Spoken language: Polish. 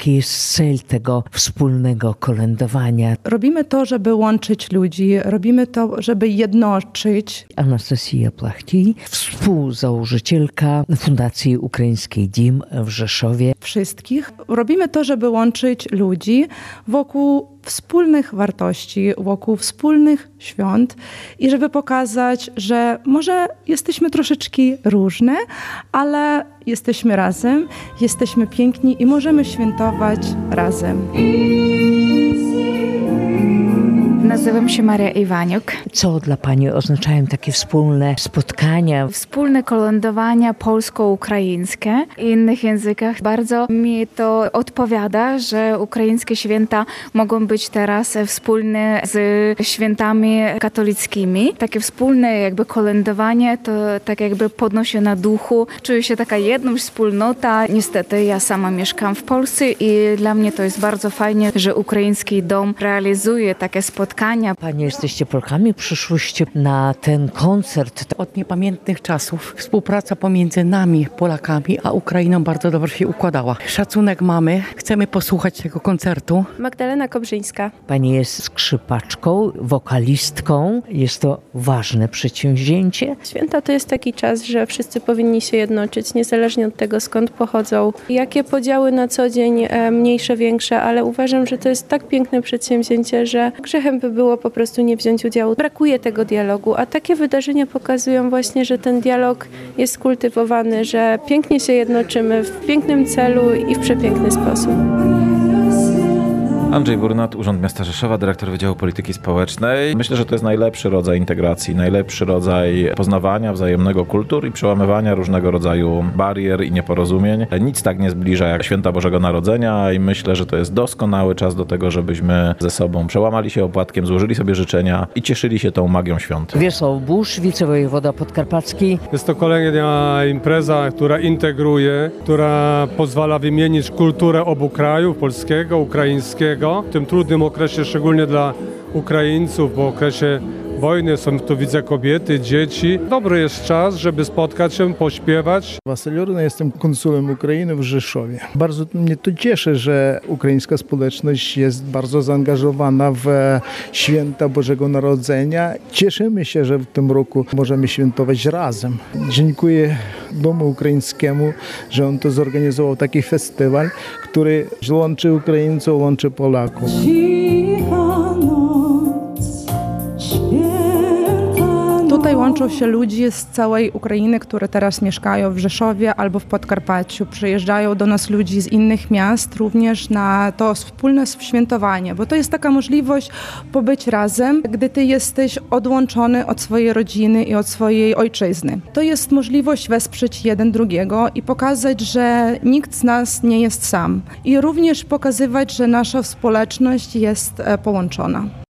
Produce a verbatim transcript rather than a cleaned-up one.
Jaki jest cel tego wspólnego kolędowania? Robimy to, żeby łączyć ludzi, robimy to, żeby jednoczyć. Anastazja Plachty, współzałożycielka Fundacji Ukraińskiej Dім w Rzeszowie. Wszystkich. Robimy to, żeby łączyć ludzi wokół wspólnych wartości, wokół wspólnych świąt i żeby pokazać, że może jesteśmy troszeczkę różne, ale jesteśmy razem, jesteśmy piękni i możemy świętować razem. Nazywam się Maria Iwaniuk. Co dla Pani oznaczają takie wspólne spotkania? Wspólne kolędowania polsko-ukraińskie w innych językach. Bardzo mi to odpowiada, że ukraińskie święta mogą być teraz wspólne z świętami katolickimi. Takie wspólne jakby kolędowanie to tak jakby podnosi na duchu. Czuję się taka jedną wspólnota. Niestety ja sama mieszkam w Polsce i dla mnie to jest bardzo fajnie, że ukraiński dom realizuje takie spotkania. Panie, jesteście Polkami, przyszłyście na ten koncert. Od niepamiętnych czasów współpraca pomiędzy nami, Polakami, a Ukrainą bardzo dobrze się układała. Szacunek mamy, chcemy posłuchać tego koncertu. Magdalena Kobrzyńska. Pani jest skrzypaczką, wokalistką. Jest to ważne przedsięwzięcie. Święta to jest taki czas, że wszyscy powinni się jednoczyć, niezależnie od tego, skąd pochodzą. Jakie podziały na co dzień, mniejsze, większe, ale uważam, że to jest tak piękne przedsięwzięcie, że grzechem by było po prostu nie wziąć udziału. Brakuje tego dialogu, a takie wydarzenia pokazują właśnie, że ten dialog jest kultywowany, że pięknie się jednoczymy w pięknym celu i w przepiękny sposób. Andrzej Burnat, Urząd Miasta Rzeszowa, dyrektor Wydziału Polityki Społecznej. Myślę, że to jest najlepszy rodzaj integracji, najlepszy rodzaj poznawania wzajemnego kultur i przełamywania różnego rodzaju barier i nieporozumień. Nic tak nie zbliża jak Święta Bożego Narodzenia i myślę, że to jest doskonały czas do tego, żebyśmy ze sobą przełamali się opłatkiem, złożyli sobie życzenia i cieszyli się tą magią świąt. Wiesław Busz, wicewojewoda podkarpacki. Jest to kolejna impreza, która integruje, która pozwala wymienić kulturę obu krajów, polskiego, ukraińskiego. W tym trudnym okresie, szczególnie dla Ukraińców, bo w okresie wojny są tu, widzę, kobiety, dzieci. Dobry jest czas, żeby spotkać się, pośpiewać. Wasyl Orna, jestem konsulem Ukrainy w Rzeszowie. Bardzo mnie to cieszy, że ukraińska społeczność jest bardzo zaangażowana w święta Bożego Narodzenia. Cieszymy się, że w tym roku możemy świętować razem. Dziękuję Domu Ukraińskiemu, że on to zorganizował taki festiwal, który łączy Ukraińców, łączy Polaków. Tutaj łączą się ludzie z całej Ukrainy, które teraz mieszkają w Rzeszowie albo w Podkarpaciu. Przyjeżdżają do nas ludzi z innych miast również na to wspólne świętowanie, bo to jest taka możliwość pobyć razem, gdy ty jesteś odłączony od swojej rodziny i od swojej ojczyzny. To jest możliwość wesprzeć jeden drugiego i pokazać, że nikt z nas nie jest sam. I również pokazywać, że nasza społeczność jest połączona.